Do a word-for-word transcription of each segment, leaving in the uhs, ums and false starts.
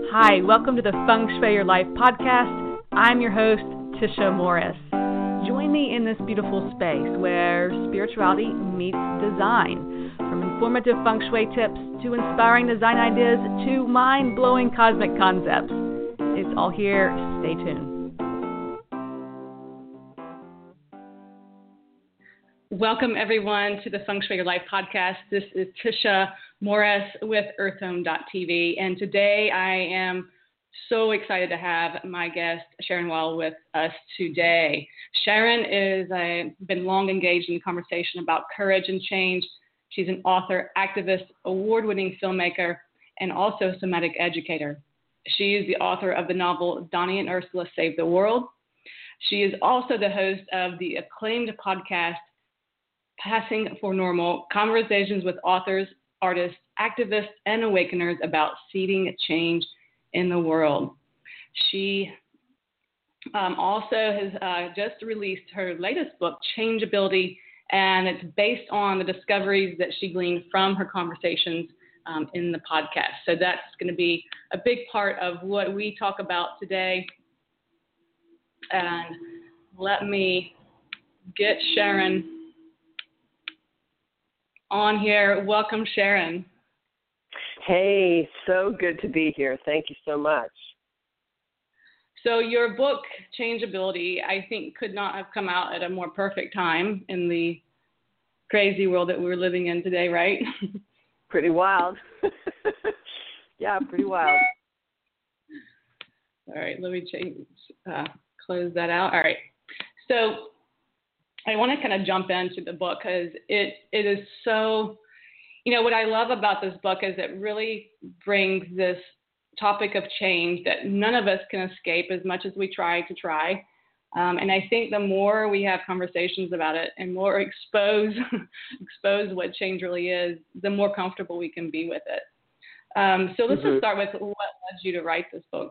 Hi, welcome to the Feng Shui Your Life podcast. I'm your host, Tisha Morris. Join me in this beautiful space where spirituality meets design. From informative Feng Shui tips to inspiring design ideas to mind-blowing cosmic concepts. It's all here. Stay tuned. Welcome, everyone, to the Feng Shui Your Life podcast. This is Tisha Morris with Earth Home dot T V, and today I am so excited to have my guest, Sharon Wall, with us today. Sharon is a, been long engaged in conversation about courage and change. She's an author, activist, award-winning filmmaker, and also somatic educator. She is the author of the novel Donnie and Ursula Save the World. She is also the host of the acclaimed podcast Passing for Normal, conversations with authors, artists, activists, and awakeners about seeding change in the world. She um, also has uh, just released her latest book, Changeability, and it's based on the discoveries that she gleaned from her conversations um, in the podcast. So that's going to be a big part of what we talk about today. And let me get Sharon on here. Welcome, Sharon. Hey, so good to be here. Thank you so much. So your book, Changeability, I think could not have come out at a more perfect time in the crazy world that we're living in today, right? Pretty wild. Yeah, pretty wild. All right, let me change, uh, close that out. All right. So I want to kind of jump into the book because it, it is so, you know, what I love about this book is it really brings this topic of change that none of us can escape as much as we try to try. Um, and I think the more we have conversations about it and more expose, expose what change really is, the more comfortable we can be with it. Um, so let's mm-hmm. just start with what led you to write this book.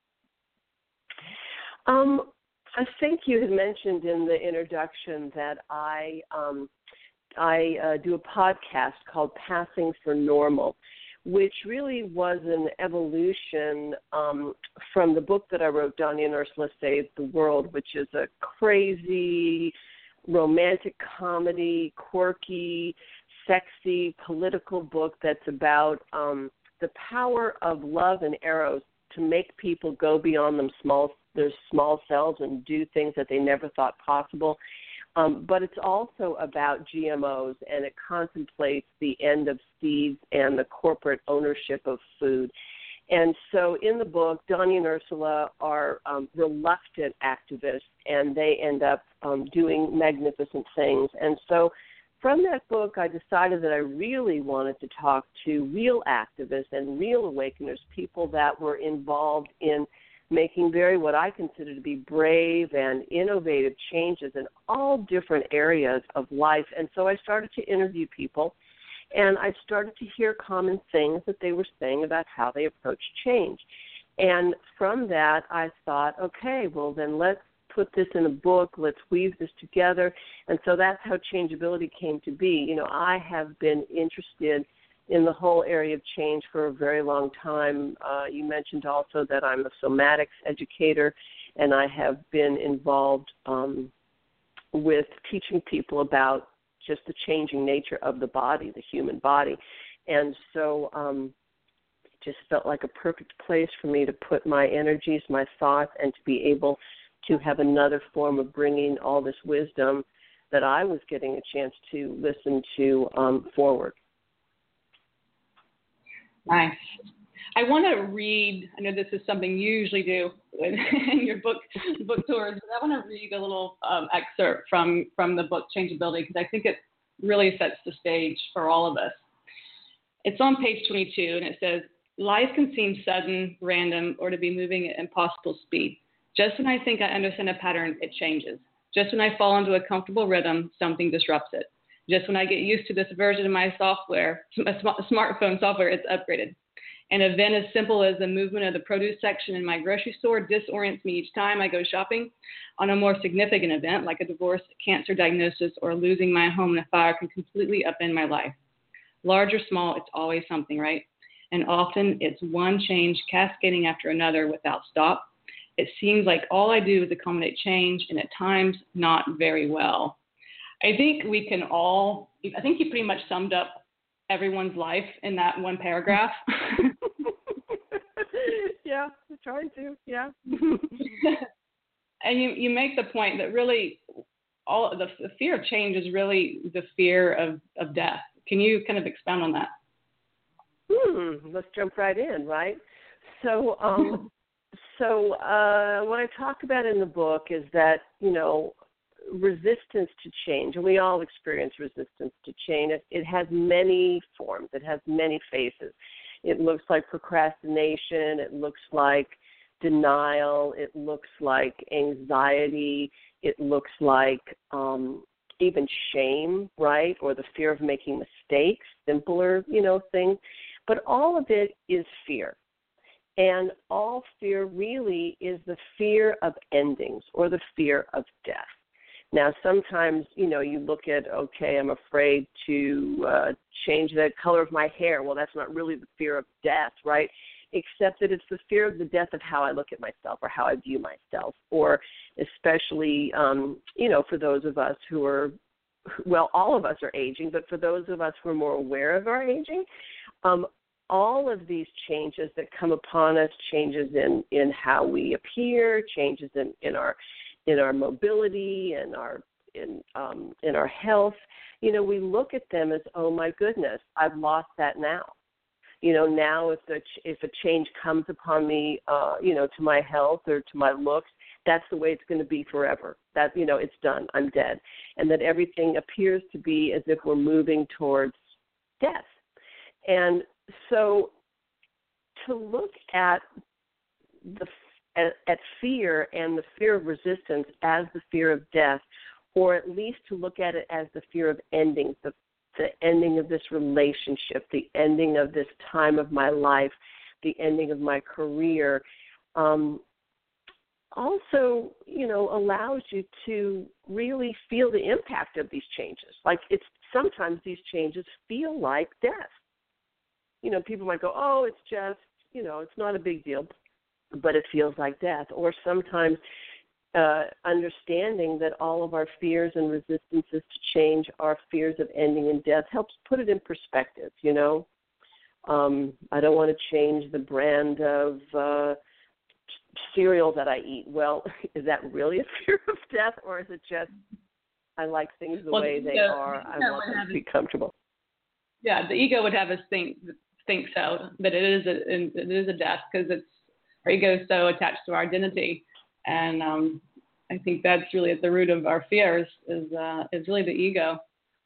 Um. I think you had mentioned in the introduction that I um, I uh, do a podcast called Passing for Normal, which really was an evolution um, from the book that I wrote, Donnie and Ursula Save the World, which is a crazy romantic comedy, quirky, sexy, political book that's about um, the power of love and eros to make people go beyond them small their small selves and do things that they never thought possible. Um, but it's also about G M Os, and it contemplates the end of seeds and the corporate ownership of food. And so in the book, Donnie and Ursula are um, reluctant activists, and they end up um, doing magnificent things. And so from that book, I decided that I really wanted to talk to real activists and real awakeners, people that were involved in making very what I consider to be brave and innovative changes in all different areas of life. And so I started to interview people, and I started to hear common things that they were saying about how they approach change. And from that, I thought, okay, well, then let's put this in a book, let's weave this together. And so that's how Changeability came to be. You know, I have been interested in the whole area of change for a very long time. Uh, you mentioned also that I'm a somatics educator, and I have been involved um, with teaching people about just the changing nature of the body, the human body. And so um, it just felt like a perfect place for me to put my energies, my thoughts, and to be able to have another form of bringing all this wisdom that I was getting a chance to listen to um, forward. Nice. I want to read, I know this is something you usually do in your book book tours, but I want to read a little um, excerpt from, from the book Changeability because I think it really sets the stage for all of us. It's on page twenty-two, and it says, "Life can seem sudden, random, or to be moving at impossible speed. Just when I think I understand a pattern, it changes. Just when I fall into a comfortable rhythm, something disrupts it. Just when I get used to this version of my software, my smartphone software, it's upgraded. An event as simple as the movement of the produce section in my grocery store disorients me each time I go shopping. On a more significant event, like a divorce, cancer diagnosis, or losing my home in a fire, can completely upend my life. Large or small, it's always something, right? and often it's one change cascading after another without stop. It seems like all I do is accommodate change, and at times not very well. I think we can all, I think you pretty much summed up everyone's life in that one paragraph. Yeah, I'm trying to, yeah. And you, you make the point that really all the, the fear of change is really the fear of, of death. Can you kind of expound on that? Hmm, let's jump right in, right? So, um, so uh, what I talk about in the book is that, you know, resistance to change, and we all experience resistance to change. It, it has many forms. It has many faces. It looks like procrastination. It looks like denial. It looks like anxiety. It looks like um, even shame, right, or the fear of making mistakes, simpler, you know, things. But all of it is fear. And all fear really is the fear of endings or the fear of death. Now, sometimes, you know, you look at, okay, I'm afraid to uh, change the color of my hair. Well, that's not really the fear of death, right? Except that it's the fear of the death of how I look at myself or how I view myself, or especially, um, you know, for those of us who are, well, all of us are aging, but for those of us who are more aware of our aging, um, all of these changes that come upon us, changes in, in how we appear, changes in, in our in our mobility and our in um, in our health, you know, we look at them as, oh my goodness, I've lost that now. You know, now if the if a change comes upon me, uh, you know, to my health or to my looks, that's the way it's going to be forever. That, you know, it's done. I'm dead, and that everything appears to be as if we're moving towards death. And so, to look at the At, at fear and the fear of resistance as the fear of death, or at least to look at it as the fear of ending, the, the ending of this relationship, the ending of this time of my life, the ending of my career, um, also, you know, allows you to really feel the impact of these changes. Like, it's sometimes these changes feel like death. You know, people might go, oh, it's just, you know, it's not a big deal, but it feels like death. Or sometimes uh, understanding that all of our fears and resistances to change are fears of ending in death helps put it in perspective, you know. Um, I don't want to change the brand of uh, cereal that I eat. Well, is that really a fear of death, or is it just I like things the well, way they the, are, I the want them to be comfortable? Yeah, the ego would have us think think so, that it is a, it is a death, because it's our ego is so attached to our identity, and um, I think that's really at the root of our fears is uh, is really the ego.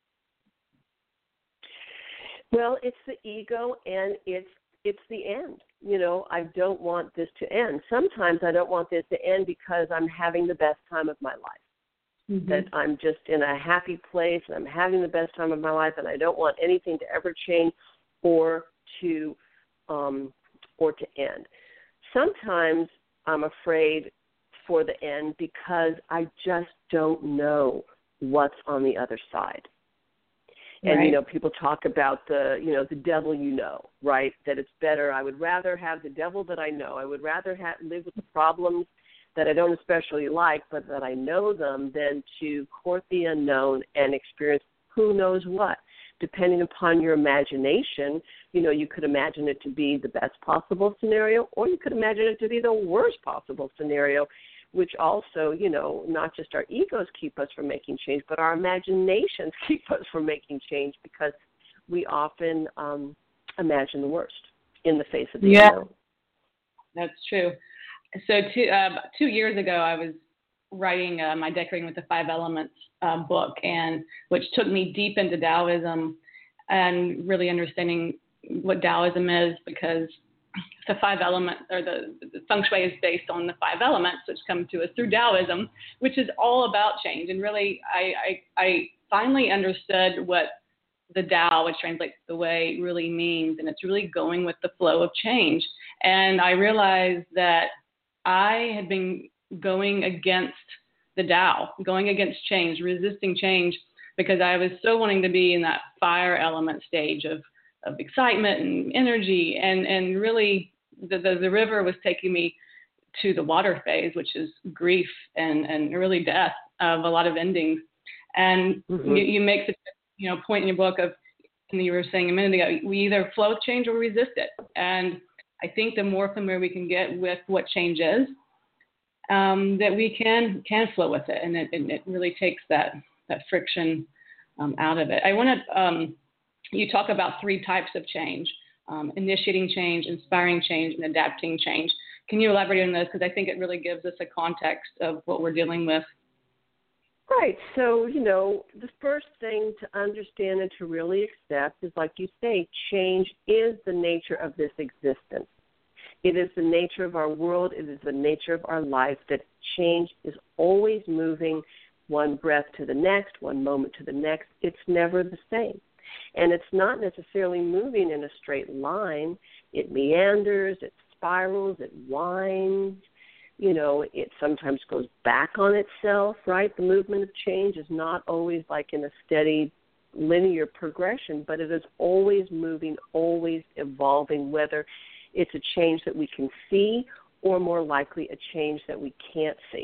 Well, it's the ego, and it's it's the end. You know, I don't want this to end. Sometimes I don't want this to end because I'm having the best time of my life. Mm-hmm. That I'm just in a happy place, and I'm having the best time of my life, and I don't want anything to ever change or to um, or to end. Sometimes I'm afraid for the end because I just don't know what's on the other side. And, right. you know, people talk about the, you know, the devil you know, right, that it's better. I would rather have the devil that I know. I would rather have, live with the problems that I don't especially like, but that I know them, than to court the unknown and experience who knows what. Depending upon your imagination, you know, you could imagine it to be the best possible scenario, or you could imagine it to be the worst possible scenario, which also, you know, not just our egos keep us from making change, but our imaginations keep us from making change, because we often um, imagine the worst in the face of the yeah, unknown. That's true. So two, uh, two years ago, I was writing uh, my Decorating with the Five Elements uh, book, and which took me deep into Taoism and really understanding what Taoism is, because the five elements, or the, the feng shui is based on the five elements, which come to us through Taoism, which is all about change. And really, I, I, I finally understood what the Tao, which translates the way, really means, and it's really going with the flow of change. And I realized that I had been going against the Tao, going against change, resisting change, because I was so wanting to be in that fire element stage of of excitement and energy, and, and really the, the, the river was taking me to the water phase, which is grief and, and really death of a lot of endings. And mm-hmm. you, you make the you know point in your book of, and you were saying a minute ago, we either flow with change or resist it. And I think the more familiar we can get with what change is, um, that we can can flow with it, and it, and it really takes that that friction um, out of it. I want to um, you talk about three types of change: um, initiating change, inspiring change, and adapting change. Can you elaborate on this? Because I think it really gives us a context of what we're dealing with. Right. So, you know, the first thing to understand and to really accept is, like you say, change is the nature of this existence. It is the nature of our world. It is the nature of our life, that change is always moving one breath to the next, one moment to the next. It's never the same. And it's not necessarily moving in a straight line. It meanders, it spirals, it winds. You know, it sometimes goes back on itself, right? The movement of change is not always like in a steady linear progression, but it is always moving, always evolving, whether it's a change that we can see or more likely a change that we can't see.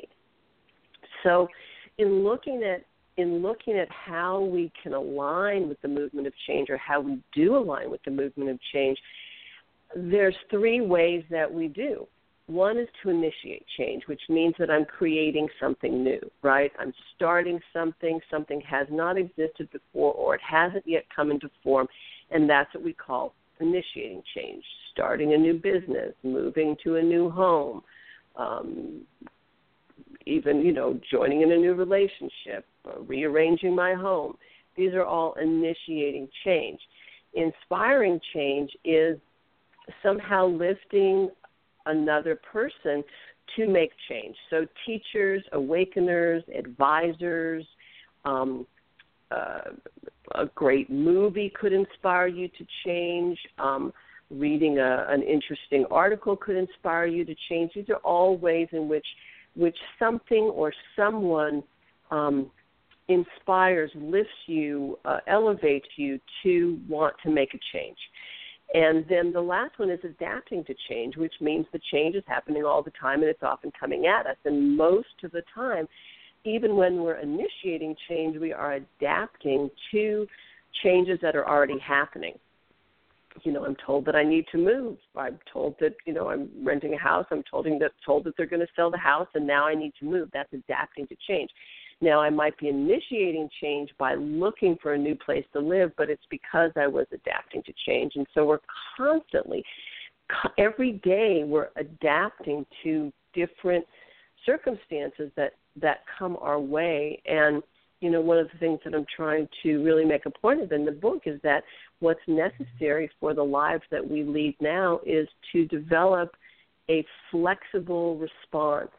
So in looking at in looking at how we can align with the movement of change, or how we do align with the movement of change, there's three ways that we do. One is to initiate change, which means that I'm creating something new, right? I'm starting something, something has not existed before, or it hasn't yet come into form, and that's what we call initiating change. Starting a new business, moving to a new home, um, even, you know, joining in a new relationship, uh, rearranging my home. These are all initiating change. Inspiring change is somehow lifting another person to make change. So teachers, awakeners, advisors, um, uh, a great movie could inspire you to change. Um, reading a, an interesting article could inspire you to change. These are all ways in which which something or someone um, inspires, lifts you, uh, elevates you to want to make a change. And then the last one is adapting to change, which means the change is happening all the time and it's often coming at us. And most of the time, even when we're initiating change, we are adapting to changes that are already happening. You know, I'm told that I need to move. I'm told that, you know, I'm renting a house. I'm told that, told that they're going to sell the house, and now I need to move. That's adapting to change. Now, I might be initiating change by looking for a new place to live, but it's because I was adapting to change. And so we're constantly, every day, we're adapting to different circumstances that, that come our way. And, you know, one of the things that I'm trying to really make a point of in the book is that what's necessary for the lives that we lead now is to develop a flexible response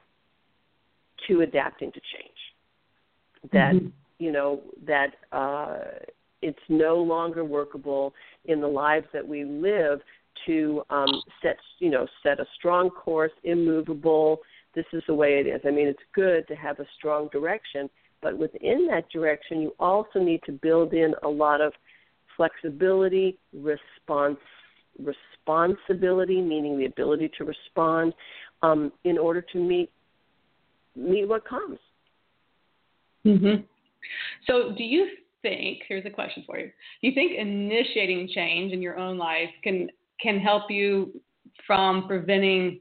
to adapting to change. That, mm-hmm. you know, that uh, it's no longer workable in the lives that we live to um, set, you know, set a strong course, immovable. This is the way it is. I mean, it's good to have a strong direction, but within that direction, you also need to build in a lot of flexibility, response, responsibility, meaning the ability to respond, um, in order to meet meet what comes. Mm-hmm. So do you think, here's a question for you, do you think initiating change in your own life can can help you from preventing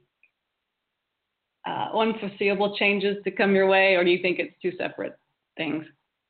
uh, unforeseeable changes to come your way, or do you think it's two separate things?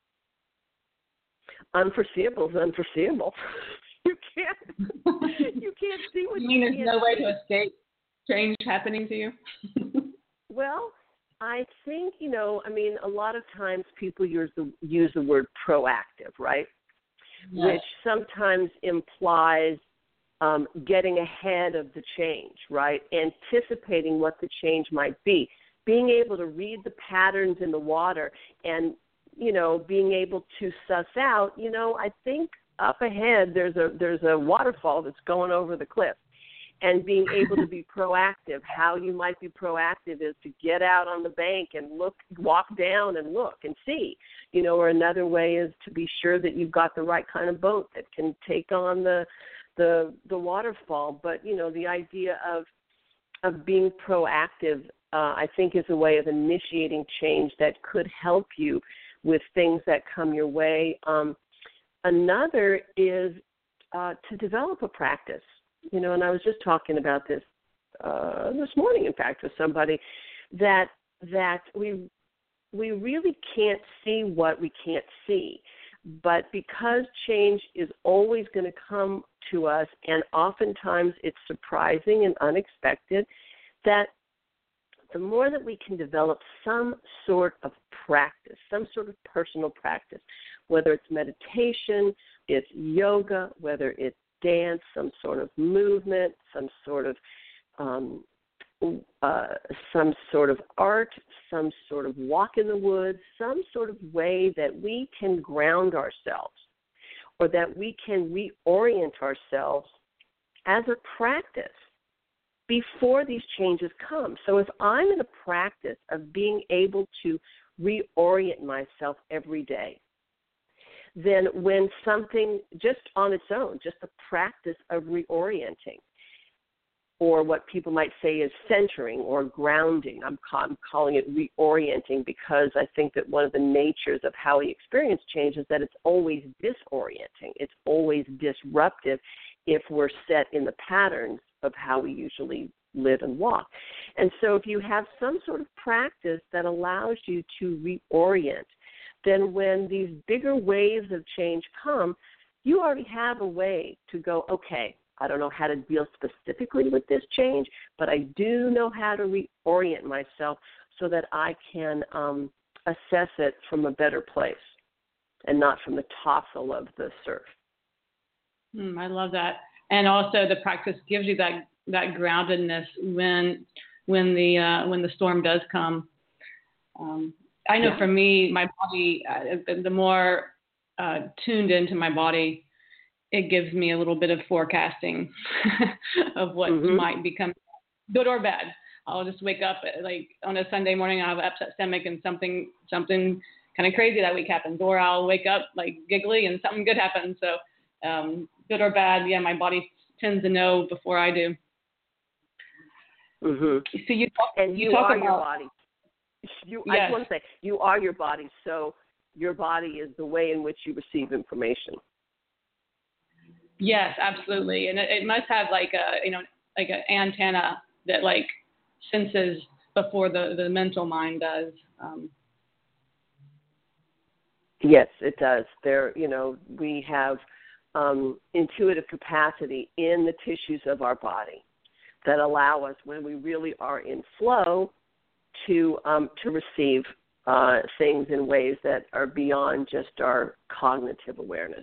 Unforeseeable is unforeseeable. You can't you can't see what you mean. You there's no way to escape change happening to you? Well, I think, you know, I mean, a lot of times people use the use the word proactive, right? Yes. Which sometimes implies um, getting ahead of the change, right? Anticipating what the change might be, being able to read the patterns in the water, and, you know, being able to suss out, you know, I think up ahead there's a there's a waterfall that's going over the cliff. And being able to be proactive. How you might be proactive is to get out on the bank and look, walk down and look and see, you know, or another way is to be sure that you've got the right kind of boat that can take on the the the waterfall, but you know, the idea of of being proactive, uh, I think, is a way of initiating change that could help you with things that come your way. Um, another is uh, to develop a practice. You know, and I was just talking about this uh, this morning, in fact, with somebody that that we we really can't see what we can't see. But because change is always going to come to us, and oftentimes it's surprising and unexpected, that the more that we can develop some sort of practice, some sort of personal practice, whether it's meditation, it's yoga, whether it's dance, some sort of movement, some sort of um, uh, some sort of art, some sort of walk in the woods, some sort of way that we can ground ourselves or that we can reorient ourselves as a practice before these changes come. So if I'm in a practice of being able to reorient myself every day, then when something just on its own, just the practice of reorienting, or what people might say is centering or grounding. I'm, ca- I'm calling it reorienting because I think that one of the natures of how we experience change is that it's always disorienting. It's always disruptive if we're set in the patterns of how we usually live and walk. And so if you have some sort of practice that allows you to reorient, then when these bigger waves of change come, you already have a way to go, okay, I don't know how to deal specifically with this change, but I do know how to reorient myself so that I can um, assess it from a better place and not from the tossle of the surf. Mm, I love that. And also the practice gives you that, that groundedness when when the uh, when the storm does come. Um, I know yeah. for me, my body, uh, the more uh, tuned into my body, it gives me a little bit of forecasting of what mm-hmm. might become good or bad. I'll just wake up at, like on a Sunday morning, I have an upset stomach and something something kind of crazy that week happens, or I'll wake up like giggly and something good happens. So um, good or bad, yeah, my body tends to know before I do. Mm-hmm. So you talk, and you, you talk are about your body. You, yes. I just want to say, you are your body, so your body is the way in which you receive information. Yes, absolutely, and it, it must have like a you know like an antenna that like senses before the, the mental mind does. Um, yes, it does. There, you know, we have um, intuitive capacity in the tissues of our body that allow us, when we really are in flow, to um, to receive uh, things in ways that are beyond just our cognitive awareness.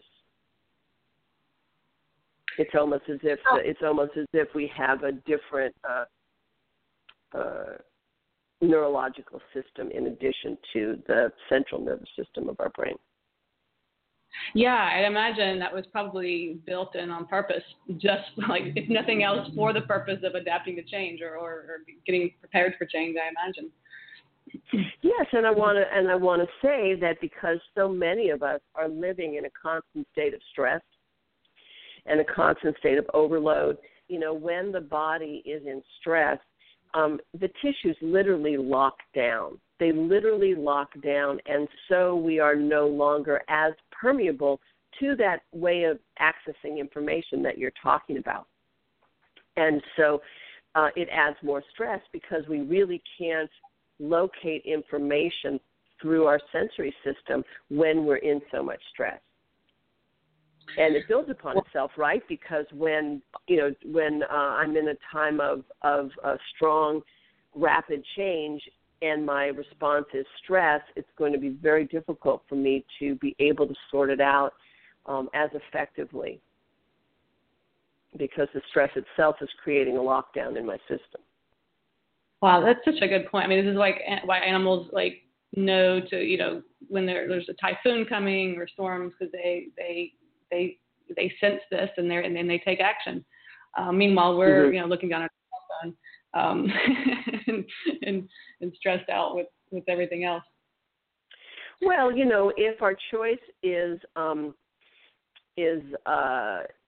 It's almost as if it's almost as if we have a different uh, uh, neurological system in addition to the central nervous system of our brain. Yeah, I'd imagine that was probably built in on purpose, just like if nothing else, for the purpose of adapting to change or, or, or getting prepared for change, I imagine. Yes, and I want to and I want to say that because so many of us are living in a constant state of stress and a constant state of overload, you know, when the body is in stress, um, the tissues literally lock down. They literally lock down, and so we are no longer as permeable to that way of accessing information that you're talking about. And so uh, it adds more stress because we really can't locate information through our sensory system when we're in so much stress. And it builds upon itself, right? Because when you know when uh, I'm in a time of of uh, strong, rapid change, and my response is stress, it's going to be very difficult for me to be able to sort it out um, as effectively because the stress itself is creating a lockdown in my system. Wow, that's such a good point. I mean, this is like why animals like know to you know when there, there's a typhoon coming or storms because they they they they sense this and they and then they take action. Uh, meanwhile, we're mm-hmm. you know looking down at our phone um, and, and and stressed out with, with everything else. Well, you know, if our choice is um, is uh,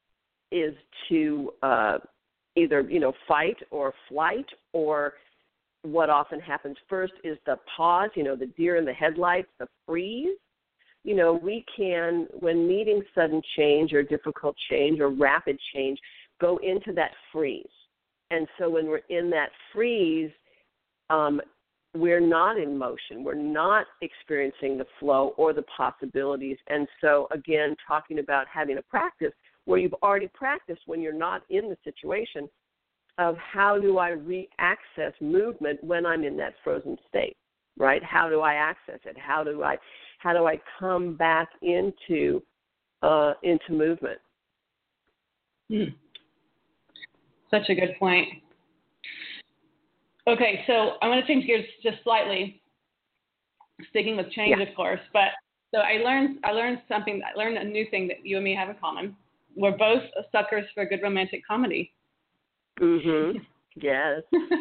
is to uh, either, you know, fight or flight, or what often happens first is the pause, you know, the deer in the headlights, the freeze. You know, we can, when meeting sudden change or difficult change or rapid change, go into that freeze. And so when we're in that freeze, um, we're not in motion. We're not experiencing the flow or the possibilities. And so, again, talking about having a practice where you've already practiced when you're not in the situation of how do I re-access movement when I'm in that frozen state, right? How do I access it? How do I how do I come back into uh, into movement? Hmm. Such a good point. Okay, so I want to change gears just slightly, sticking with change, yeah. of course. But so I learned I learned something. I learned a new thing that you and me have in common. We're both suckers for a good romantic comedy. Mhm. Yes.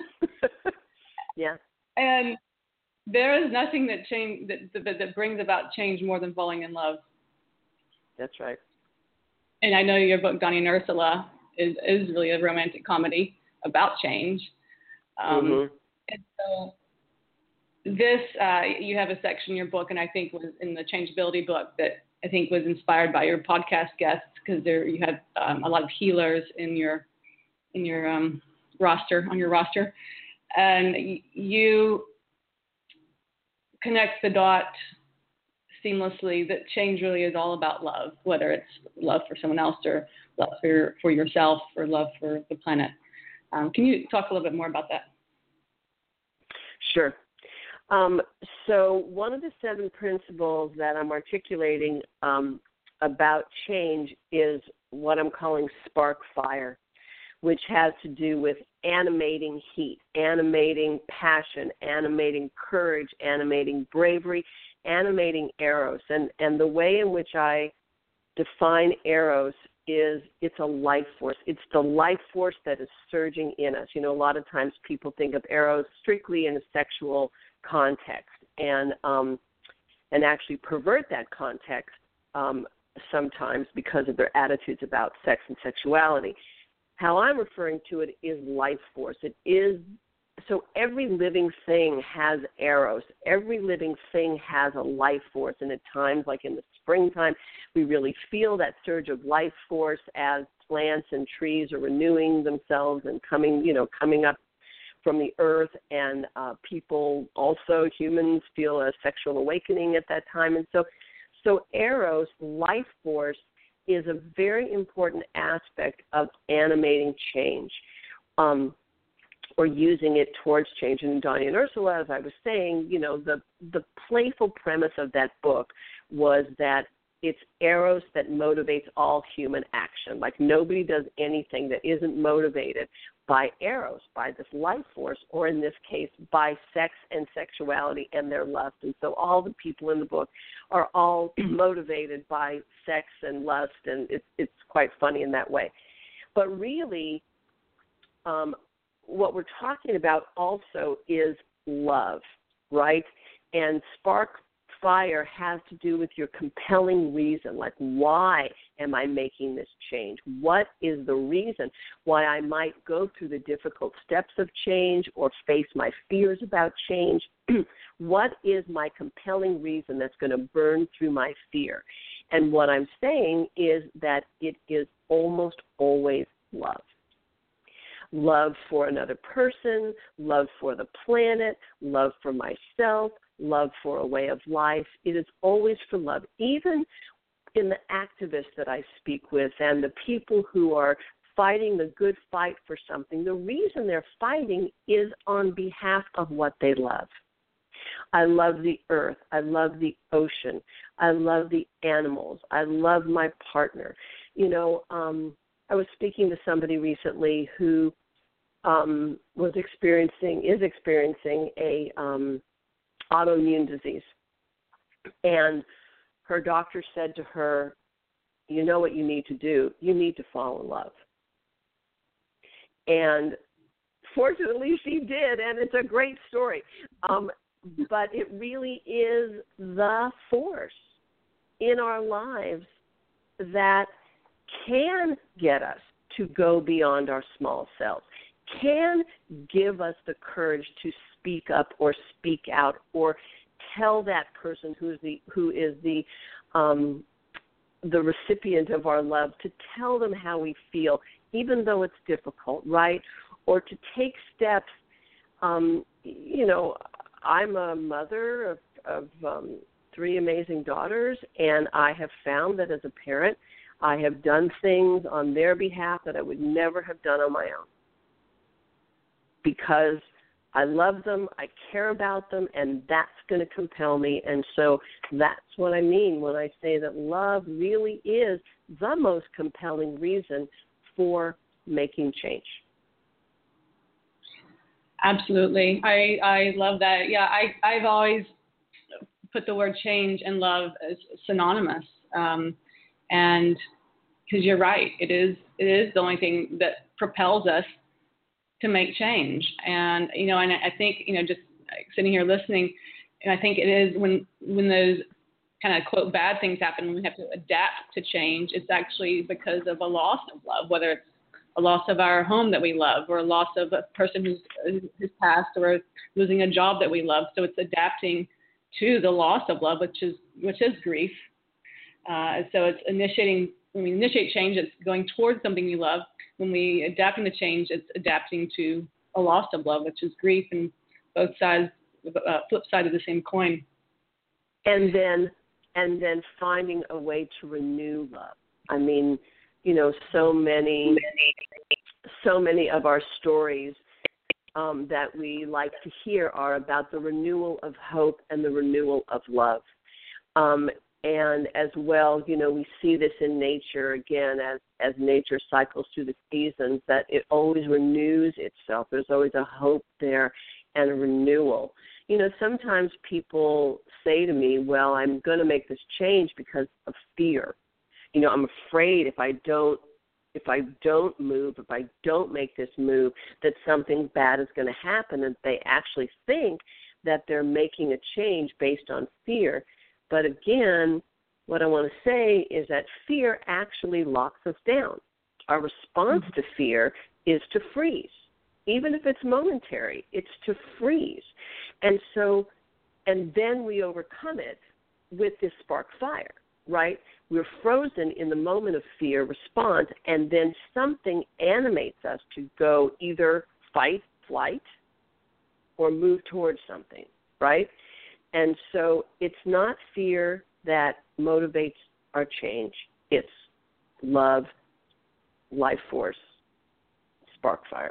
Yeah. And there is nothing that change that, that that brings about change more than falling in love. That's right. And I know your book, Donnie and Ursula, is is really a romantic comedy about change. Um, mm-hmm. And so this, uh, you have a section in your book, and I think was in the Changeability book that I think was inspired by your podcast guests, because there you had um, a lot of healers in your in your um, roster on your roster, and y- you connect the dot seamlessly that change really is all about love, whether it's love for someone else or love for for yourself or love for the planet. Um, can you talk a little bit more about that? Sure. Um, so one of the seven principles that I'm articulating um, about change is what I'm calling spark fire, which has to do with animating heat, animating passion, animating courage, animating bravery, animating eros. And, and the way in which I define eros is it's a life force. It's the life force that is surging in us. You know, a lot of times people think of eros strictly in a sexual context and um, and actually pervert that context um, sometimes because of their attitudes about sex and sexuality. How I'm referring to it is life force. It is, so every living thing has eros. Every living thing has a life force. And at times, like in the springtime, we really feel that surge of life force as plants and trees are renewing themselves and coming, you know, coming up from the earth. And uh, people also, humans, feel a sexual awakening at that time. And so, so eros, life force, is a very important aspect of animating change. Um, or using it towards change. And Donnie and Ursula, as I was saying, you know, the, the playful premise of that book was that it's eros that motivates all human action. Like nobody does anything that isn't motivated by eros, by this life force, or in this case, by sex and sexuality and their lust. And so all the people in the book are all motivated by sex and lust, and it's, it's quite funny in that way. But really, um, what we're talking about also is love, right? And spark fire has to do with your compelling reason, like why am I making this change? What is the reason why I might go through the difficult steps of change or face my fears about change? What is my compelling reason that's going to burn through my fear? And what I'm saying is that it is almost always love. Love for another person, love for the planet, love for myself, love for a way of life. It is always for love. Even in the activists that I speak with and the people who are fighting the good fight for something, the reason they're fighting is on behalf of what they love. I love the earth. I love the ocean. I love the animals. I love my partner. You know, um, I was speaking to somebody recently who um, was experiencing, is experiencing a um, autoimmune disease. And her doctor said to her, you know what you need to do? You need to fall in love. And fortunately she did, and it's a great story. Um, but it really is the force in our lives that can get us to go beyond our small selves, can give us the courage to speak up or speak out or tell that person who is the who is the um, the recipient of our love, to tell them how we feel, even though it's difficult, right? Or to take steps. Um, you know, I'm a mother of, of um, three amazing daughters, and I have found that as a parent, I have done things on their behalf that I would never have done on my own, because I love them, I care about them, and that's going to compel me. And so that's what I mean when I say that love really is the most compelling reason for making change. Absolutely. I, I love that. Yeah, I, I've always put the word change and love as synonymous. Um, and because you're right, it is it is the only thing that propels us to make change. And, you know, and I think, you know, just sitting here listening, and I think it is when when those kind of, quote, bad things happen, when we have to adapt to change, it's actually because of a loss of love, whether it's a loss of our home that we love, or a loss of a person who's, who's passed, or losing a job that we love. So it's adapting to the loss of love, which is which is grief. Uh, so it's initiating, when we initiate change, it's going towards something you love. When we adapt to change, it's adapting to a loss of love, which is grief, and both sides, uh, flip side of the same coin. And then, and then finding a way to renew love. I mean, you know, so many, so many of our stories um, that we like to hear are about the renewal of hope and the renewal of love. Um, and as well, you know, we see this in nature, again, as, as nature cycles through the seasons, that it always renews itself. There's always a hope there and a renewal. You know, sometimes people say to me, well, I'm going to make this change because of fear. You know, I'm afraid if I don't, if I don't move, if I don't make this move, that something bad is going to happen. And they actually think that they're making a change based on fear. But again, what I want to say is that fear actually locks us down. Our response mm-hmm. to fear is to freeze. Even if it's momentary, it's to freeze. And so, and then we overcome it with this spark fire, right? We're frozen in the moment of fear response, and then something animates us to go either fight, flight, or move towards something, right? And so it's not fear that motivates our change. It's love, life force, spark fire.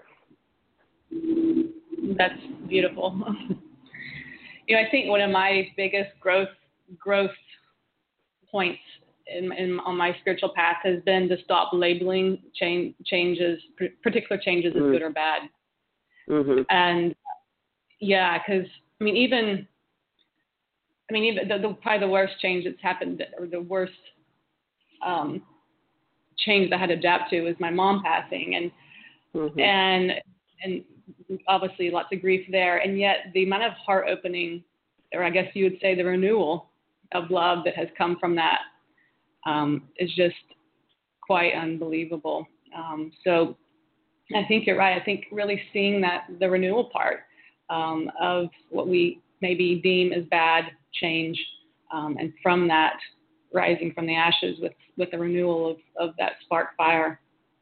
That's beautiful. You know, I think one of my biggest growth growth points in, in on my spiritual path has been to stop labeling change, changes, particular changes, as mm. good or bad. Mm-hmm. And yeah, because I mean, even I mean, even the, the probably the worst change that's happened, or the worst um, change that I had to adapt to, is my mom passing, and mm-hmm. and and obviously lots of grief there, and yet the amount of heart opening, or I guess you would say the renewal of love that has come from that um, is just quite unbelievable. Um, so I think you're right. I think really seeing that, the renewal part um, of what we maybe deem as bad change, um, and from that rising from the ashes with, with the renewal of, of that spark fire.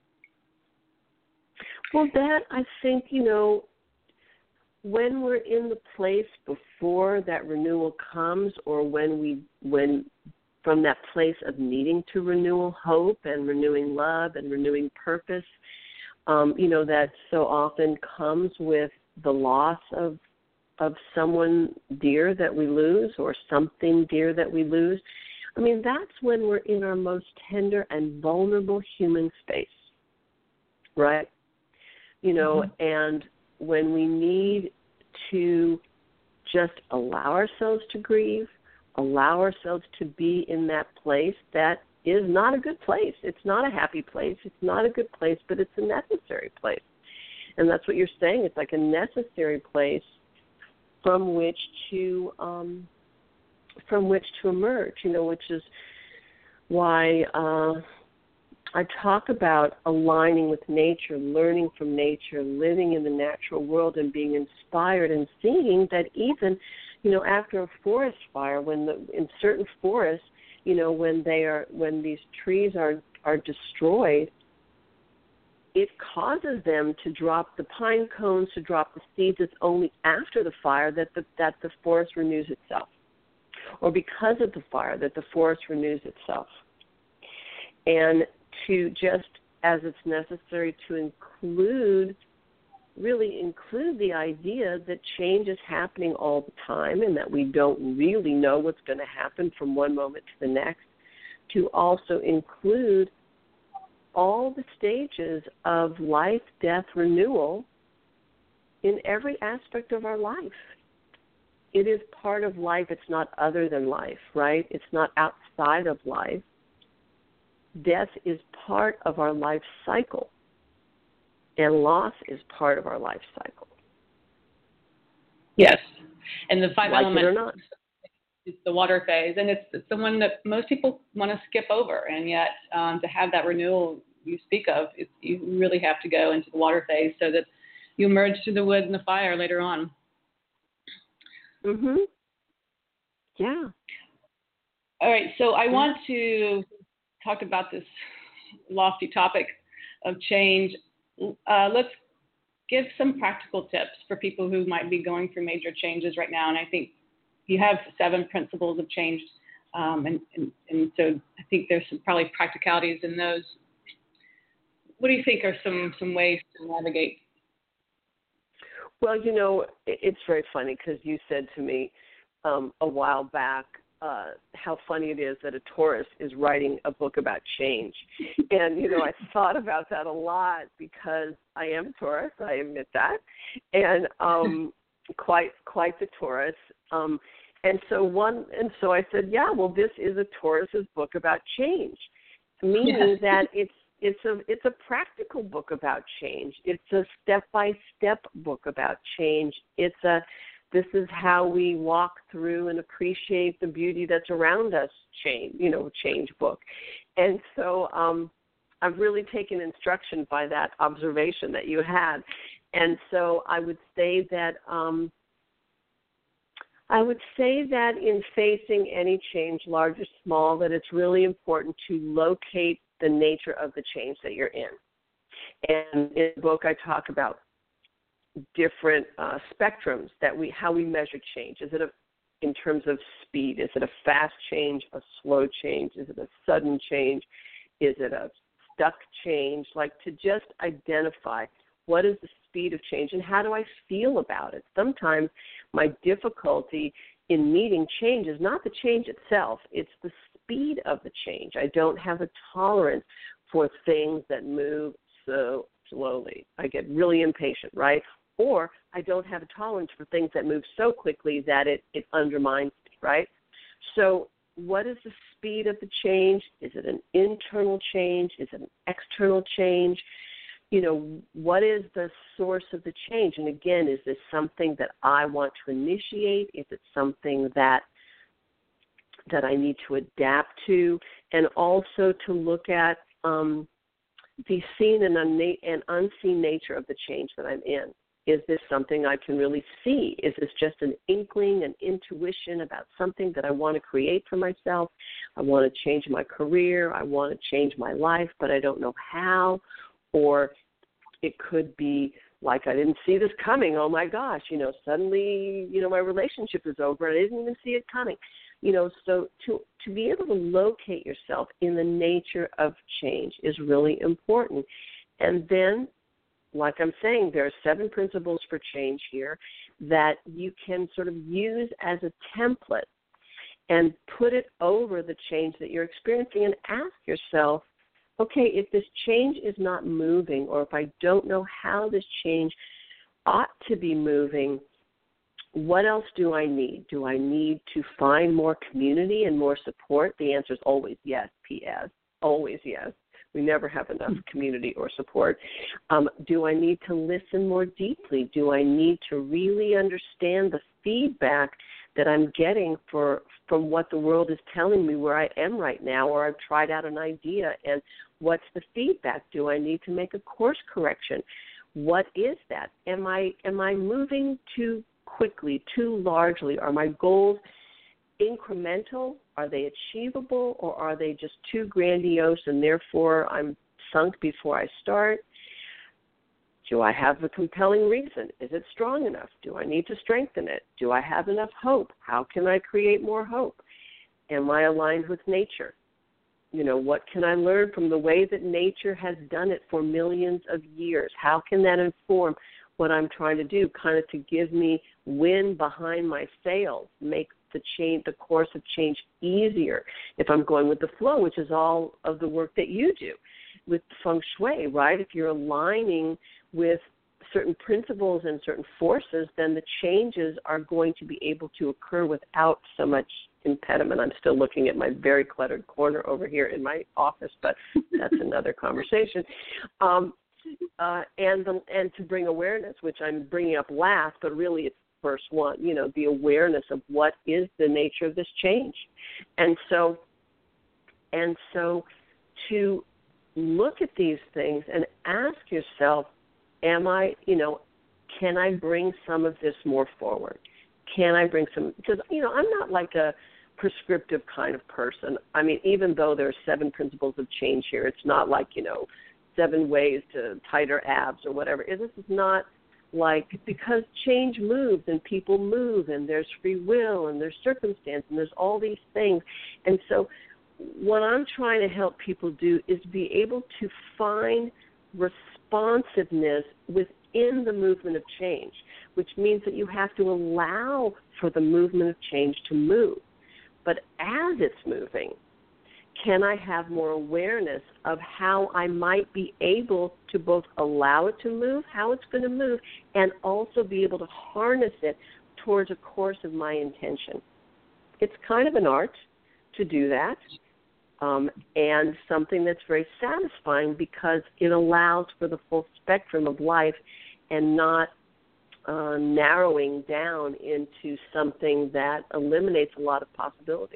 Well, that, I think, you know, when we're in the place before that renewal comes, or when we, when from that place of needing to renew hope and renewing love and renewing purpose, um, you know, that so often comes with the loss of of someone dear that we lose, or something dear that we lose. I mean, that's when we're in our most tender and vulnerable human space, right? You know, mm-hmm. and when we need to just allow ourselves to grieve, allow ourselves to be in that place that is not a good place. It's not a happy place. It's not a good place, but it's a necessary place. And that's what you're saying. It's like a necessary place from which to um, from which to emerge, you know, which is why uh, I talk about aligning with nature, learning from nature, living in the natural world, and being inspired and seeing that even, you know, after a forest fire, when the, in certain forests, you know, when they are when these trees are are destroyed, it causes them to drop the pine cones, to drop the seeds. It's only after the fire that the that the forest renews itself, or because of the fire that the forest renews itself. And to just, as it's necessary, to include, really include the idea that change is happening all the time and that we don't really know what's going to happen from one moment to the next, to also include all the stages of life, death, renewal in every aspect of our life. It is part of life. It's not other than life, right? It's not outside of life. Death is part of our life cycle, and loss is part of our life cycle. Yes, and the five like elements it or not. is the water phase, and it's, it's the one that most people want to skip over, and yet um, to have that renewal you speak of, it, you really have to go into the water phase so that you emerge through the wood and the fire later on. Mhm. Yeah. All right, so I want to talk about this lofty topic of change. Uh, let's give some practical tips for people who might be going through major changes right now. And I think you have seven principles of change. Um, and, and, and so I think there's some probably practicalities in those. What do you think are some, some ways to navigate? Well, you know, it's very funny because you said to me um, a while back, Uh, how funny it is that a Taurus is writing a book about change. And, you know, I thought about that a lot because I am Taurus, I admit that, and um, quite quite the Taurus. Um, and so one, and so I said, yeah, well, this is a Taurus's book about change, meaning yeah. that it's it's a it's a practical book about change. It's a step-by-step book about change. It's a This is how we walk through and appreciate the beauty that's around us, change, you know, change book. And so um, I've really taken instruction by that observation that you had. And so I would say that um, I would say that in facing any change, large or small, that it's really important to locate the nature of the change that you're in. And in the book I talk about different uh, spectrums that we, how we measure change. Is it a, in terms of speed? Is it a fast change, a slow change? Is it a sudden change? Is it a stuck change? Like to just identify what is the speed of change and how do I feel about it? Sometimes my difficulty in meeting change is not the change itself, it's the speed of the change. I don't have a tolerance for things that move so slowly. I get really impatient, right? Or I don't have a tolerance for things that move so quickly that it, it undermines me, right? So what is the speed of the change? Is it an internal change? Is it an external change? You know, what is the source of the change? And again, is this something that I want to initiate? Is it something that that I need to adapt to? And also to look at um, the seen and, unna- and unseen nature of the change that I'm in. Is this something I can really see? Is this just an inkling, an intuition about something that I want to create for myself? I want to change my career. I want to change my life, but I don't know how. Or it could be like I didn't see this coming. Oh, my gosh, you know, suddenly, you know, my relationship is over and I didn't even see it coming. You know, so to, to be able to locate yourself in the nature of change is really important. And then, like I'm saying, there are seven principles for change here that you can sort of use as a template and put it over the change that you're experiencing and ask yourself, okay, if this change is not moving or if I don't know how this change ought to be moving, what else do I need? Do I need to find more community and more support? The answer is always yes, P S, always yes. We never have enough community or support. Um, do I need to listen more deeply? Do I need to really understand the feedback that I'm getting for from what the world is telling me where I am right now, or I've tried out an idea and What's the feedback? Do I need to make a course correction? What is that? Am I am I moving too quickly, too largely? Are my goals incremental? Are they achievable, or are they just too grandiose and therefore I'm sunk before I start? Do I have a compelling reason? Is it strong enough? Do I need to strengthen it? Do I have enough hope? How can I create more hope? Am I aligned with nature? You know, what can I learn from the way that nature has done it for millions of years? How can that inform what I'm trying to do, kind of to give me wind behind my sails, make the change, the course of change easier if I'm going with the flow, which is all of the work that you do with feng shui, right? If you're aligning with certain principles and certain forces, then the changes are going to be able to occur without so much impediment. I'm still looking at my very cluttered corner over here in my office, but that's another conversation. Um, uh, and the, and to bring awareness, which I'm bringing up last, but really it's the first one, you know, the awareness of what is the nature of this change. And so, and so to look at these things and ask yourself, am I, you know, can I bring some of this more forward? Can I bring some, because, you know, I'm not like a prescriptive kind of person. I mean, even though there are seven principles of change here, it's not like, you know, seven ways to tighter abs or whatever. This is not like, because change moves and people move and there's free will and there's circumstance and there's all these things. And so what I'm trying to help people do is be able to find responsiveness within the movement of change, which means that you have to allow for the movement of change to move. But as it's moving, can I have more awareness of how I might be able to both allow it to move, how it's going to move, and also be able to harness it towards a course of my intention? It's kind of an art to do that, um, and something that's very satisfying because it allows for the full spectrum of life and not uh, narrowing down into something that eliminates a lot of possibilities.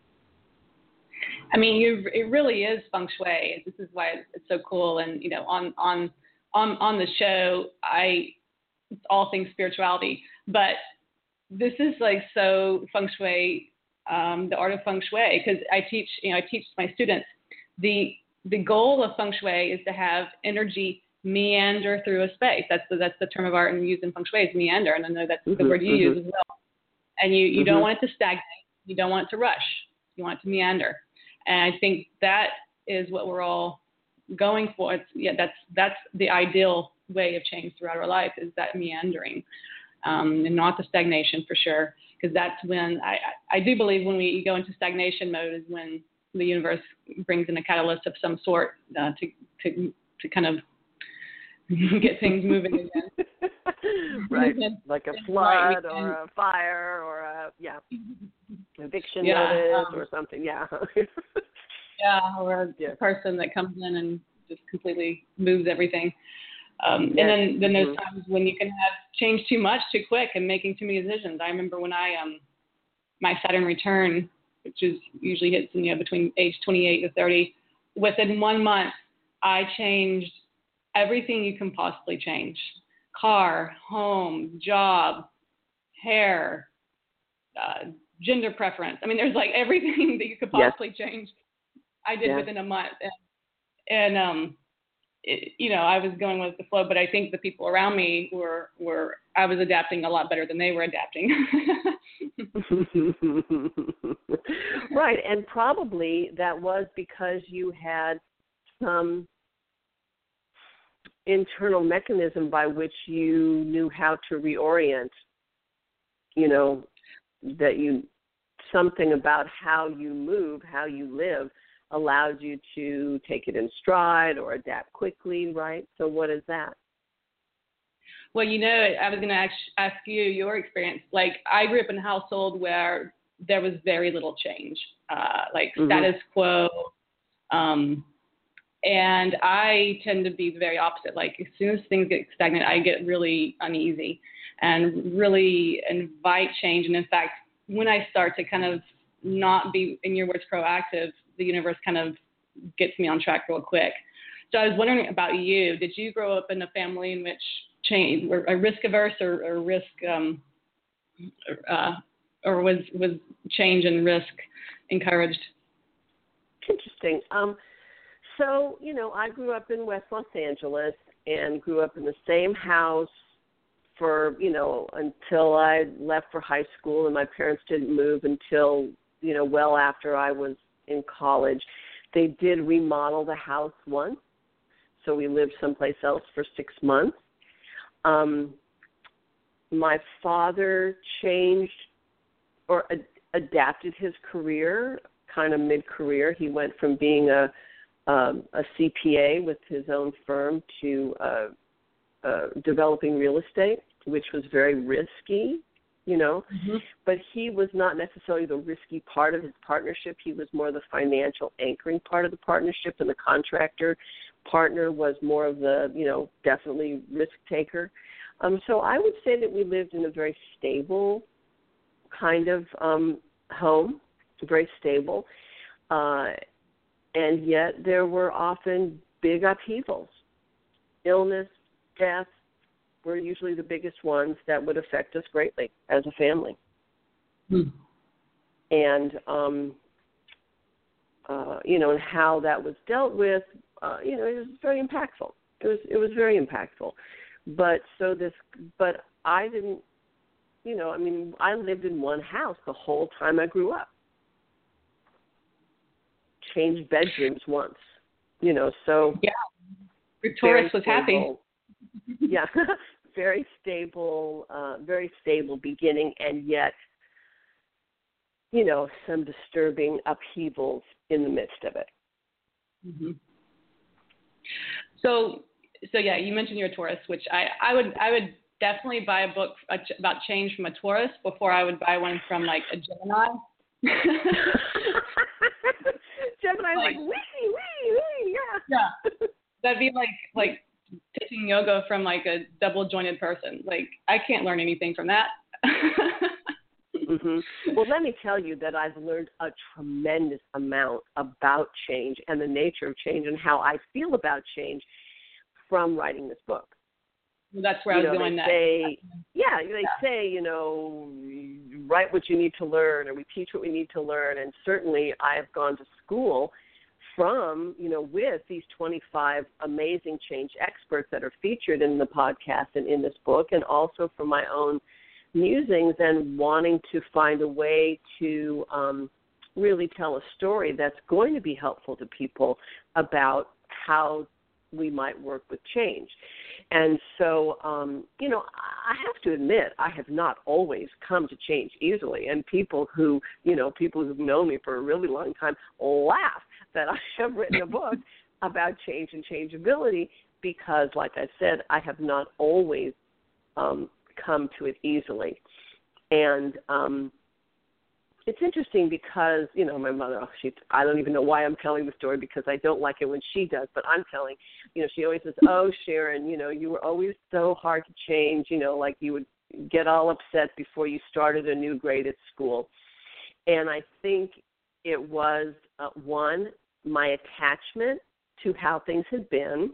I mean, you, it really is feng shui. This is why it's so cool. And, you know, on, on, on, on the show, I, it's all things spirituality, but this is like so feng shui, um, the art of feng shui, because I teach, you know, I teach my students the, the goal of feng shui is to have energy meander through a space. That's the, that's the term of art and used in feng shui is meander. And I know that's mm-hmm, the word you mm-hmm. use as well. And you, you mm-hmm. don't want it to stagnate. You don't want it to rush. You want it to meander. And I think that is what we're all going for. It's, yeah, that's that's the ideal way of change throughout our life is that meandering, um, and not the stagnation for sure. Because that's when I, I do believe when we go into stagnation mode is when the universe brings in a catalyst of some sort uh, to to to kind of get things moving again. Right, like a flood right. or a fire or a yeah eviction yeah, notice um, or something. Yeah. yeah, or a yeah. person that comes in and just completely moves everything. Um, yes. And then then there's mm-hmm. times when you can have change too much too quick and making too many decisions. I remember when I um my Saturn return, which is usually hits in, you know, between age twenty-eight to thirty, within one month I changed everything you can possibly change. Car, home, job, hair, uh, gender preference. I mean, there's like everything that you could possibly yes. change. I did yeah. within a month. And, and um, it, you know, I was going with the flow, but I think the people around me were, were I was adapting a lot better than they were adapting. Right. And probably that was because you had some internal mechanism by which you knew how to reorient, you know, that you, something about how you move, how you live, allowed you to take it in stride or adapt quickly, right? So what is that? Well, you know, I was going to ask, ask you your experience. Like, I grew up in a household where there was very little change, uh, like mm-hmm. status quo, um, and I tend to be very opposite. Like, as soon as things get stagnant, I get really uneasy and really invite change. And in fact, when I start to kind of not be, in your words, proactive, the universe kind of gets me on track real quick. So I was wondering about you. Did you grow up in a family in which change, were a risk averse or, or risk, um, uh, or was was change and risk encouraged? Interesting. Um, so, you know, I grew up in West Los Angeles and grew up in the same house for, you know, until I left for high school, and my parents didn't move until, you know, well after I was in college. They did remodel the house once, so we lived someplace else for six months. Um, my father changed or ad- adapted his career kind of mid-career. He went from being a um, a C P A with his own firm to uh, uh, developing real estate, which was very risky, you know. Mm-hmm. But he was not necessarily the risky part of his partnership. He was more the financial anchoring part of the partnership, and the contractor partner was more of the, you know, definitely risk taker. Um, so I would say that we lived in a very stable kind of um, home, very stable, uh, and yet there were often big upheavals. Illness, death were usually the biggest ones that would affect us greatly as a family. Hmm. And, um, uh, you know, and how that was dealt with, uh, you know, it was very impactful. It was it was very impactful. But so this, but I didn't, you know, I mean, I lived in one house the whole time I grew up. Changed bedrooms once, you know, so. Yeah, Victoria was happy. Yeah, very stable, uh, very stable beginning, and yet, you know, some disturbing upheavals in the midst of it. Mm-hmm. So, so yeah, you mentioned you're a Taurus, which I, I would, I would definitely buy a book about change from a Taurus before I would buy one from like a Gemini. Gemini's like, like wee, wee, wee, yeah. Yeah, that'd be like like taking yoga from like a double jointed person. Like I can't learn anything from that. Mm-hmm. Well, let me tell you that I've learned a tremendous amount about change and the nature of change and how I feel about change from writing this book. Well, that's where you I was know, going they next. Say, yeah, they yeah. say, you know, write what you need to learn, or we teach what we need to learn. And certainly I have gone to school from, you know, with these twenty-five amazing change experts that are featured in the podcast and in this book, and also from my own musings and wanting to find a way to um, really tell a story that's going to be helpful to people about how we might work with change. And so, um, you know, I have to admit, I have not always come to change easily. And people who, you know, people who've known me for a really long time laugh that I have written a book about change and changeability because, like I said, I have not always um, come to it easily. And um, it's interesting because, you know, my mother, oh, she, I don't even know why I'm telling the story because I don't like it when she does, but I'm telling, you know, she always says, oh, Sharon, you know, you were always so hard to change, you know, like you would get all upset before you started a new grade at school. And I think it was, uh, one, my attachment to how things had been.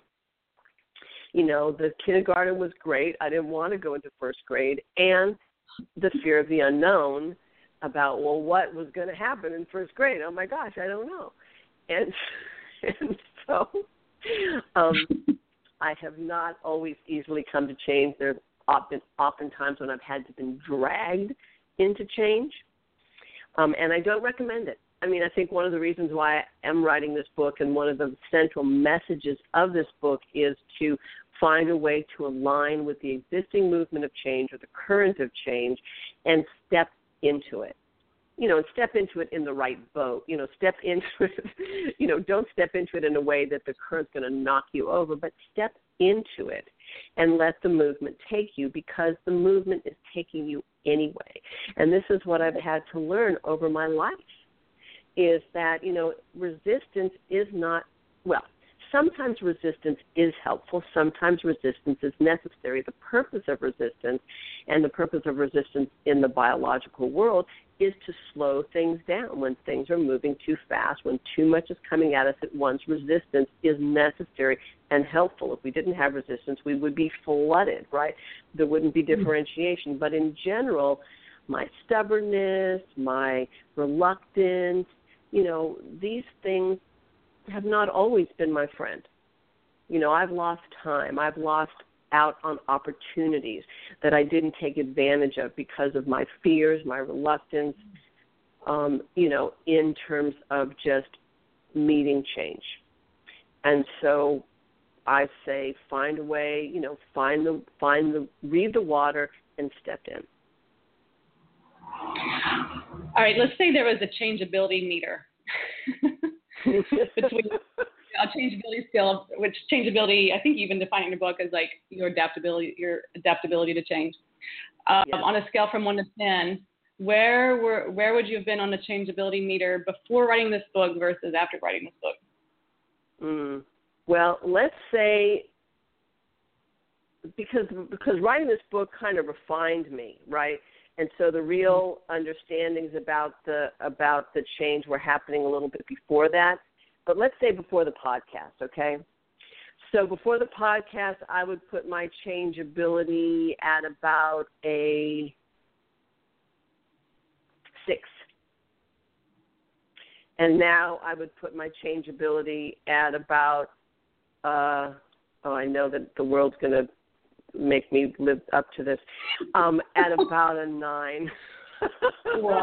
You know, the kindergarten was great. I didn't want to go into first grade. And the fear of the unknown about, well, what was going to happen in first grade? Oh, my gosh, I don't know. And, and so um, I have not always easily come to change. There have often, often times when I've had to been dragged into change, um, and I don't recommend it. I mean, I think one of the reasons why I am writing this book and one of the central messages of this book is to find a way to align with the existing movement of change or the current of change and step into it. You know, and step into it in the right boat. You know, step into it, you know, don't step into it in a way that the current's going to knock you over, but step into it and let the movement take you because the movement is taking you anyway. And this is what I've had to learn over my life is that, you know, resistance is not, well, sometimes resistance is helpful. Sometimes resistance is necessary. The purpose of resistance and the purpose of resistance in the biological world is to slow things down when things are moving too fast, when too much is coming at us at once. Resistance is necessary and helpful. If we didn't have resistance, we would be flooded, right? There wouldn't be differentiation. But in general, my stubbornness, my reluctance, you know, these things have not always been my friend. You know, I've lost time. I've lost out on opportunities that I didn't take advantage of because of my fears, my reluctance, um, you know, in terms of just meeting change. And so I say find a way, you know, find the, find the, read the water and step in. All right, let's say there was a changeability meter between a changeability skill, which changeability, I think you even define in your book as like your adaptability, your adaptability to change. Um, yeah. On a scale from one to ten, where were where would you have been on the changeability meter before writing this book versus after writing this book? Mm. Well, let's say because because writing this book kind of refined me, right? And so the real understandings about the about the change were happening a little bit before that. But let's say before the podcast, okay? So before the podcast, I would put my changeability at about a six. And now I would put my changeability at about, uh, oh, I know that the world's going to make me live up to this, um, at about a nine. Wow.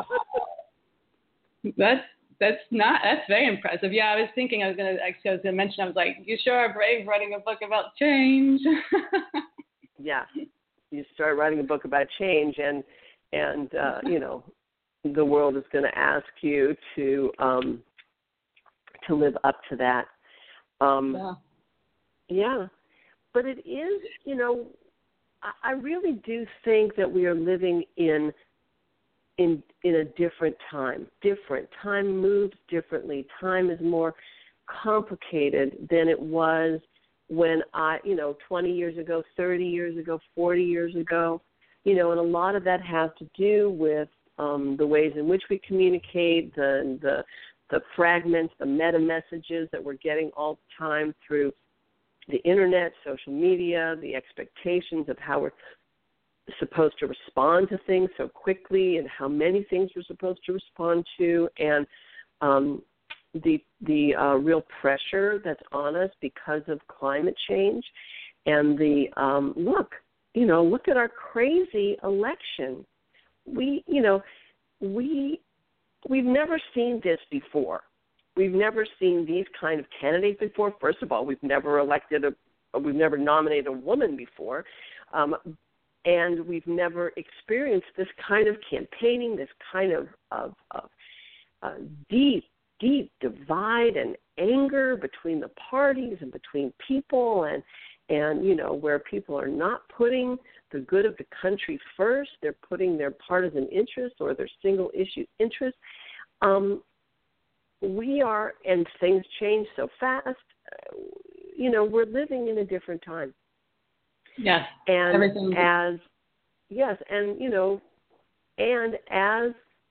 That's that's not that's very impressive. Yeah, I was thinking I was gonna actually I was gonna mention I was like, you sure are brave writing a book about change. Yeah, you start writing a book about change, and and uh, you know, the world is going to ask you to um, to live up to that. Um, yeah. Yeah. But it is, you know, I really do think that we are living in in in a different time. Different. Time moves differently. Time is more complicated than it was when I, you know, twenty years ago, thirty years ago, forty years ago. You know, and a lot of that has to do with um, the ways in which we communicate, the the the fragments, the meta messages that we're getting all the time through the internet, social media, the expectations of how we're supposed to respond to things so quickly and how many things we're supposed to respond to, and um, the the uh, real pressure that's on us because of climate change. And the, um, look, you know, look at our crazy election. We, you know, we, we've never seen this before. We've never seen these kind of candidates before. First of all, we've never elected a, we've never nominated a woman before, um, and we've never experienced this kind of campaigning, this kind of, of, of uh, deep, deep divide and anger between the parties and between people, and and you know, where people are not putting the good of the country first, they're putting their partisan interests or their single issue interests. Um, We are, and things change so fast, you know, we're living in a different time. Yes. And everything. as, yes, and, you know, and as,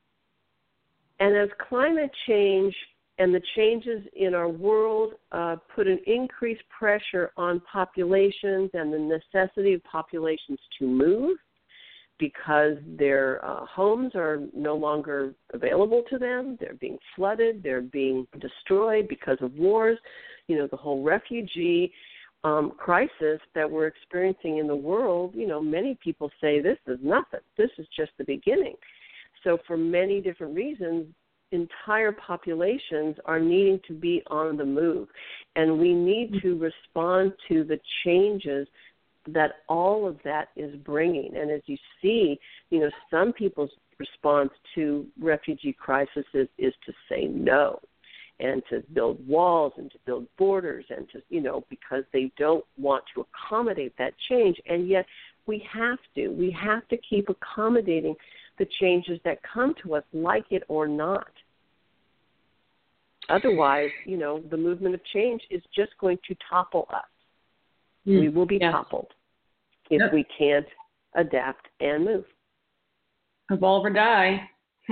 and as climate change and the changes in our world uh, put an increased pressure on populations and the necessity of populations to move, because their uh, homes are no longer available to them. They're being flooded. They're being destroyed because of wars. You know, the whole refugee um, crisis that we're experiencing in the world, you know, many people say this is nothing. This is just the beginning. So for many different reasons, entire populations are needing to be on the move. And we need to respond to the changes that all of that is bringing. And as you see, you know, some people's response to refugee crisis is, is to say no, and to build walls and to build borders, and to, you know, because they don't want to accommodate that change. And yet we have to. We have to keep accommodating the changes that come to us, like it or not. Otherwise, you know, the movement of change is just going to topple us. Mm. We will be yes. toppled if yep. we can't adapt and move. Evolve or die.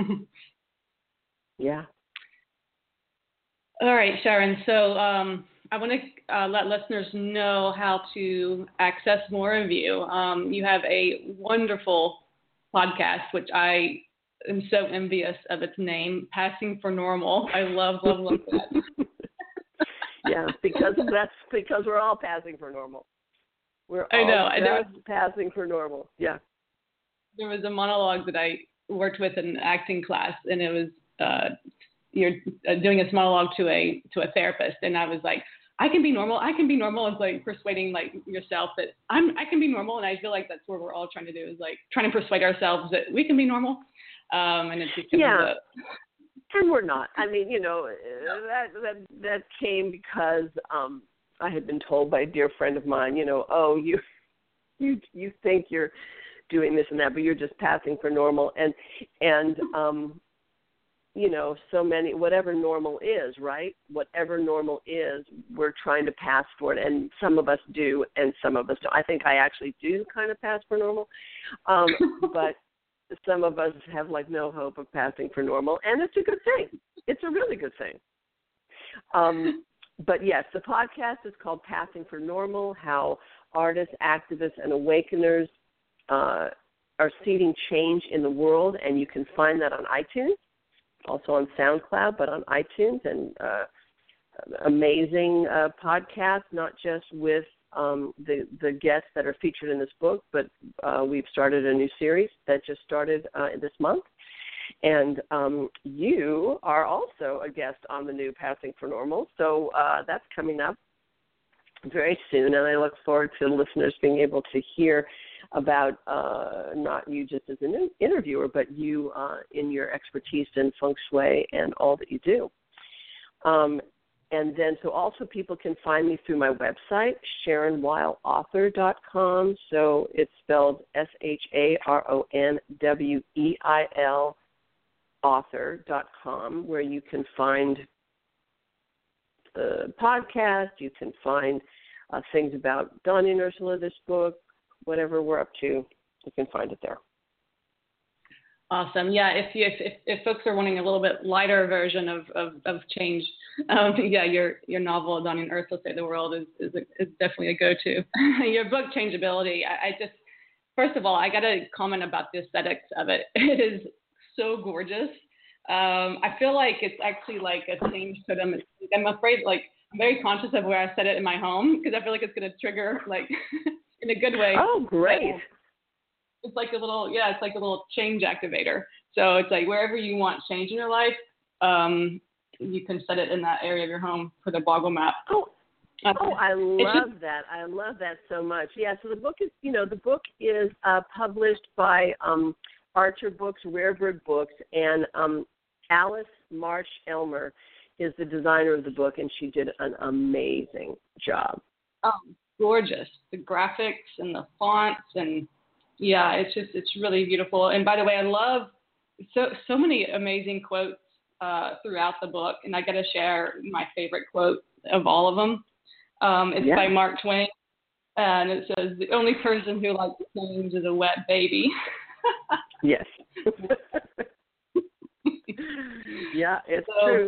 Yeah. All right, Sharon. So um, I want to uh, let listeners know how to access more of you. Um, you have a wonderful podcast, which I am so envious of its name, Passing for Normal. I love, love, love that. Yeah, because that's because we're all passing for normal. We're all I know. just was, passing for normal. Yeah. There was a monologue that I worked with in an acting class, and it was uh, you're doing a monologue to a to a therapist, and I was like, I can be normal. I can be normal. It's like persuading like yourself that I'm I can be normal, and I feel like that's what we're all trying to do is like trying to persuade ourselves that we can be normal. Um, and it's just yeah. A, And we're not. I mean, you know, that that that came because um, I had been told by a dear friend of mine, you know, oh, you you you think you're doing this and that, but you're just passing for normal. And and um, you know, so many whatever normal is, right? Whatever normal is, we're trying to pass for it, and some of us do, and some of us don't. I think I actually do kind of pass for normal, um, but. Some of us have like no hope of passing for normal, and it's a good thing. It's a really good thing. Um, but yes, the podcast is called Passing for Normal, how artists, activists, and awakeners uh, are seeding change in the world, and you can find that on iTunes, also on SoundCloud, but on iTunes, and uh, amazing uh, podcast, not just with Um, the, the guests that are featured in this book, but uh, we've started a new series that just started uh, this month. And um, you are also a guest on the new Passing for Normal, so uh, that's coming up very soon. And I look forward to listeners being able to hear about uh, not you just as an interviewer, but you uh, in your expertise in feng shui and all that you do. Um, And then, so also people can find me through my website, sharon weil author dot com. So it's spelled S H A R O N W E I L author dot com, where you can find the podcast, you can find uh, things about Donnie and Ursula, this book, whatever we're up to, you can find it there. Awesome. Yeah, if, you, if if folks are wanting a little bit lighter version of, of, of change, um, yeah, your your novel, Donnie and Ursula Save the World, is is, a, is definitely a go-to. Your book, Changeability, I, I just, first of all, I got to comment about the aesthetics of it. It is so gorgeous. Um, I feel like it's actually like a change to them. I'm afraid, like, I'm very conscious of where I set it in my home because I feel like it's going to trigger, like, in a good way. Oh, great. But, it's like a little, yeah, it's like a little change activator. So it's like wherever you want change in your life, um, you can set it in that area of your home for the Boggle map. Oh, um, oh, I love just, that. I love that so much. Yeah, so the book is, you know, the book is uh, published by um, Archer Books, Rarebird Books, and um, Alice Marsh Elmer is the designer of the book, and she did an amazing job. Oh, gorgeous. The graphics and the fonts and yeah, it's just, it's really beautiful. And by the way, I love so, so many amazing quotes uh, throughout the book. And I got to share my favorite quote of all of them. Um, it's yeah. by Mark Twain. And it says, the only person who likes change is a wet baby. Yes. Yeah, it's so, true.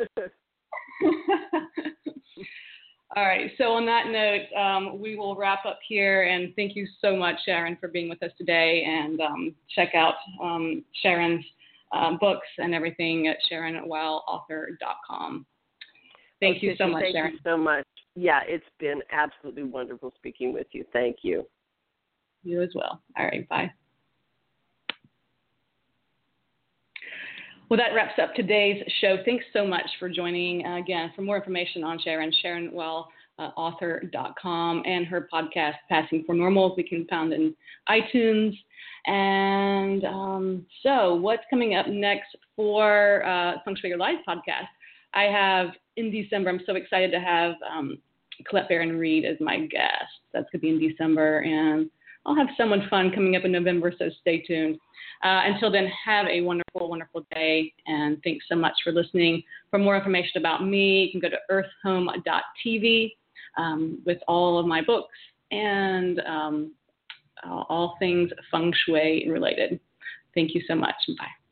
All right. So on that note, um, we will wrap up here. And thank you so much, Sharon, for being with us today. And um, check out um, Sharon's um, books and everything at sharon weil author dot com. Thank okay, you so much, thank Sharon. Thank you so much. Yeah, it's been absolutely wonderful speaking with you. Thank you. You as well. All right. Bye. Well, that wraps up today's show. Thanks so much for joining. Uh, again, for more information on Sharon, sharon weil author dot com and her podcast, Passing for Normal, we can find in iTunes. And um, so what's coming up next for uh, Feng Shui Your Life podcast? I have in December, I'm so excited to have um, Colette Baron Reed as my guest. That's going to be in December. And I'll have someone fun coming up in November, so stay tuned. Uh, until then, have a wonderful, wonderful day, and thanks so much for listening. For more information about me, you can go to earth home dot t v um, with all of my books and um, all things feng shui related. Thank you so much. Bye.